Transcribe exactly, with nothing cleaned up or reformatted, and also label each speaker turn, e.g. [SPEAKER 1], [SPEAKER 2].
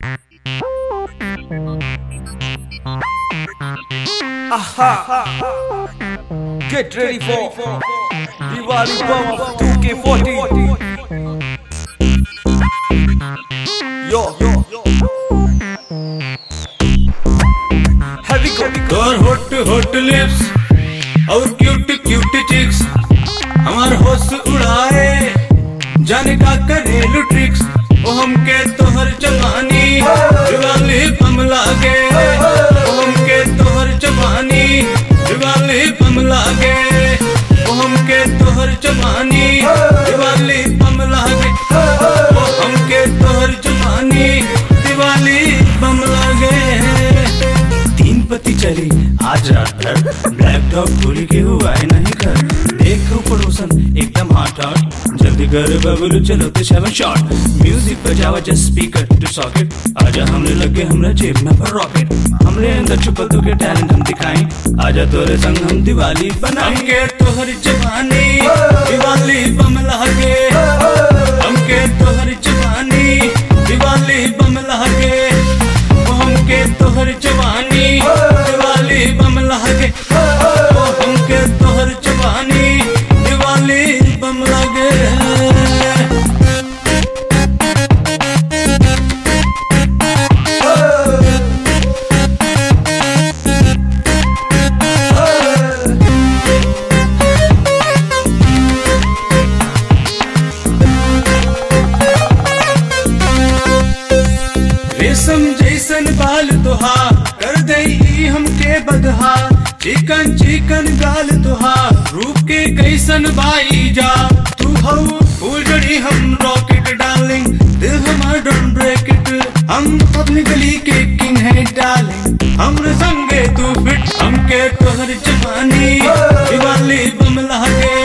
[SPEAKER 1] Aha! Get ready for Diwali bomb of two K fourteen. Yo, yo, here we go.
[SPEAKER 2] Your hot hot lips और cute cute chicks हमार होश उड़ाए जाने का करेलू tricks ओ हमके तोहर जवानी दिवाली बम लागे ओ हमके तोहर जवानी दिवाली बम लागे ओ हमके तोहर जवानी दिवाली बम लागे ओ हमके तोहर जवानी दिवाली बम लागे। तीन पति चली आज रात भर ब्लैक डॉग भूल के हुआ है नहीं कर देखो पड़ोसन एकदम हॉट हॉट जल्दी कर बबलू चलो तो सेवन शॉट म्यूजिक बजावा जस्ट स्पीकर टू सॉकेट आजा हमने लगे हमरा जेब में पर रॉकेट हमरे अंदर छुपा तो के टैलेंट हम दिखाएं आजा तोरे संग हम दिवाली बनाएं हमके तोहर जवानी दिवाली बम लागे हमके तोहर जवानी दिवाली बम लागे हमके तोहर जवानी दिवाली बम लागे ओ हमके तोहर जवानी दिवाली बम लागे। रेशम जैसन बाल तुहार कर दई हमके बदहा चिकन चिकन गाल तुहार रूप के कैसन बाई जा तू हो फूल जड़ी हम रॉकेट डार्लिंग दिल हमारा डोंट ब्रेक इट हम अपनी गली के किंग है डार्लिंग हमरे संगे तू फिट हमके तोहर जवानी दिवाली बम लागे